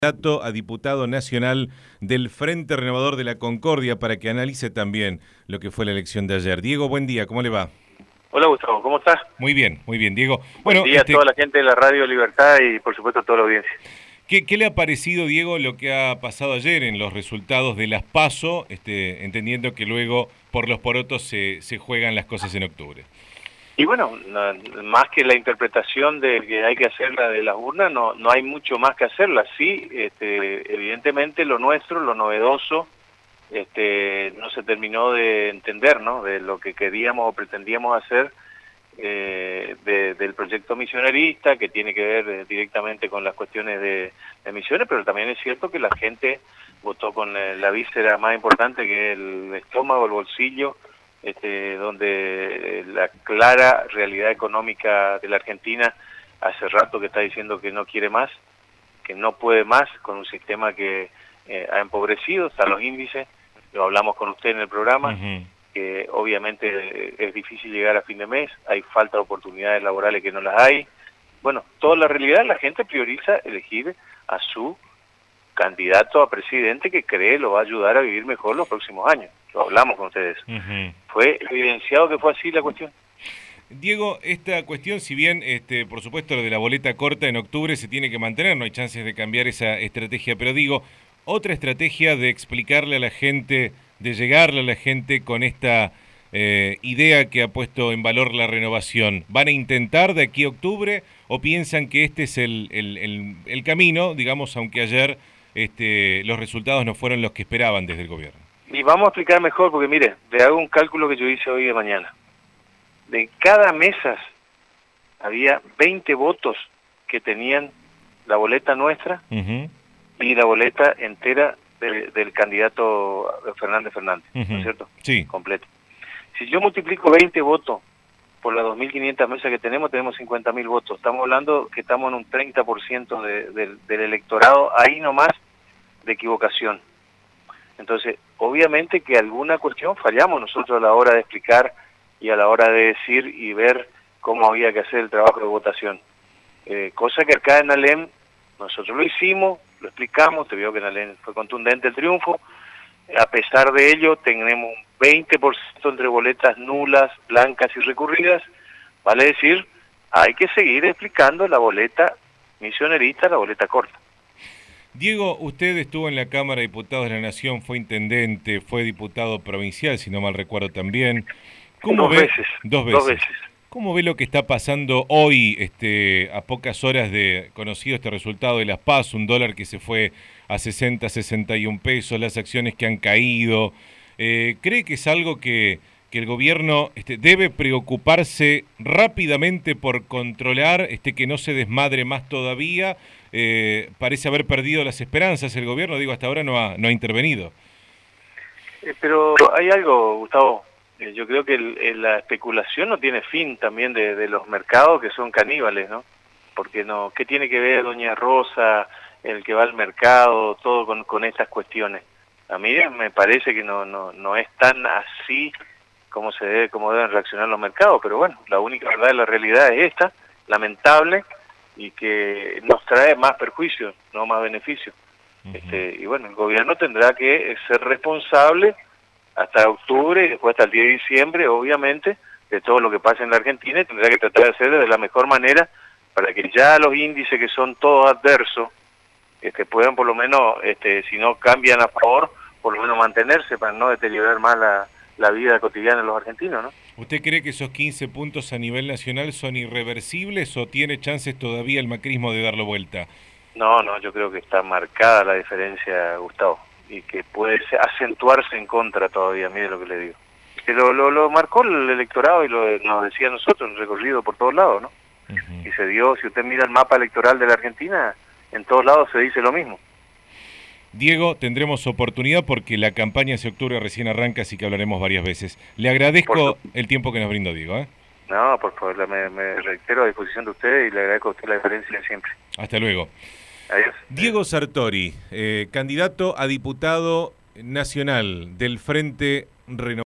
Candidato a diputado nacional del Frente Renovador de la Concordia para que analice también lo que fue la elección de ayer. Diego, buen día, ¿cómo le va? Hola Gustavo, ¿cómo estás? Muy bien, Diego. Buen día a toda la gente de la Radio Libertad y por supuesto a toda la audiencia. ¿Qué le ha parecido, Diego, lo que ha pasado ayer en los resultados de las PASO, entendiendo que luego por los porotos se juegan las cosas en octubre? Y bueno, más que la interpretación de que hay que hacerla de las urnas, no hay mucho más que hacerla. Sí, evidentemente lo nuestro, lo novedoso, no se terminó de entender, ¿no? De lo que queríamos o pretendíamos hacer del proyecto misionarista, que tiene que ver directamente con las cuestiones de misiones, pero también es cierto que la gente votó con la víscera más importante, que es el estómago, el bolsillo, donde la clara realidad económica de la Argentina hace rato que está diciendo que no quiere más, que no puede más con un sistema que ha empobrecido, están los índices, lo hablamos con usted en el programa, que obviamente es difícil llegar a fin de mes, hay falta de oportunidades laborales que no las hay. Bueno, toda la realidad, la gente prioriza elegir a su candidato a presidente que cree lo va a ayudar a vivir mejor los próximos años. Lo hablamos con ustedes. ¿Fue evidenciado que fue así la cuestión? Diego, esta cuestión, si bien por supuesto lo de la boleta corta en octubre se tiene que mantener, no hay chances de cambiar esa estrategia, pero digo, otra estrategia de explicarle a la gente, de llegarle a la gente con esta idea que ha puesto en valor la renovación, ¿van a intentar de aquí a octubre o piensan que este es el camino, digamos, aunque ayer los resultados no fueron los que esperaban desde el gobierno? Y vamos a explicar mejor, porque mire, le hago un cálculo que yo hice hoy de mañana. De cada mesa había 20 votos que tenían la boleta nuestra y la boleta entera del candidato Fernández, ¿no es cierto? Sí. Completo. Si yo multiplico 20 votos por las 2.500 mesas que tenemos 50.000 votos. Estamos hablando que estamos en un 30% del electorado, ahí nomás, de equivocación. Entonces, obviamente que alguna cuestión fallamos nosotros a la hora de explicar y a la hora de decir y ver cómo había que hacer el trabajo de votación. Cosa que acá en Alem nosotros lo hicimos, lo explicamos, te veo que en Alem fue contundente el triunfo. A pesar de ello, tenemos un 20% entre boletas nulas, blancas y recurridas. Vale decir, hay que seguir explicando la boleta misionerista, la boleta corta. Diego, usted estuvo en la Cámara de Diputados de la Nación, fue intendente, fue diputado provincial, si no mal recuerdo también. ¿Cómo ve? Dos veces. ¿Cómo ve lo que está pasando hoy, a pocas horas de conocido este resultado de las PASO, un dólar que se fue a 60, 61 pesos, las acciones que han caído? ¿Cree que es algo que el gobierno debe preocuparse rápidamente por controlar, que no se desmadre más todavía? Parece haber perdido las esperanzas el gobierno, digo, hasta ahora no ha intervenido. Pero hay algo, Gustavo, yo creo que la especulación no tiene fin también de los mercados que son caníbales, ¿no? Porque no, ¿qué tiene que ver doña Rosa, el que va al mercado, todo con estas cuestiones? A mí me parece que no es tan así como deben reaccionar los mercados, pero bueno, la única verdad de la realidad es esta, lamentable, y que nos trae más perjuicios, no más beneficios. Y bueno, el gobierno tendrá que ser responsable hasta octubre y después hasta el 10 de diciembre, obviamente, de todo lo que pasa en la Argentina, y tendrá que tratar de hacerlo de la mejor manera para que ya los índices que son todos adversos puedan por lo menos, si no cambian a favor, por lo menos mantenerse para no deteriorar más la vida cotidiana de los argentinos, ¿no? ¿Usted cree que esos 15 puntos a nivel nacional son irreversibles o tiene chances todavía el macrismo de darlo vuelta? No, yo creo que está marcada la diferencia, Gustavo, y que puede acentuarse en contra todavía, mire lo que le digo. Que lo marcó el electorado y nos decía nosotros, un recorrido por todos lados, ¿no? Y se dio, si usted mira el mapa electoral de la Argentina, en todos lados se dice lo mismo. Diego, tendremos oportunidad porque la campaña hacia octubre recién arranca, así que hablaremos varias veces. Le agradezco el tiempo que nos brindó, Diego. No, por favor, me reitero a disposición de usted y le agradezco a usted la diferencia de siempre. Hasta luego. Adiós. Diego Sartori, candidato a diputado nacional del Frente Renovador.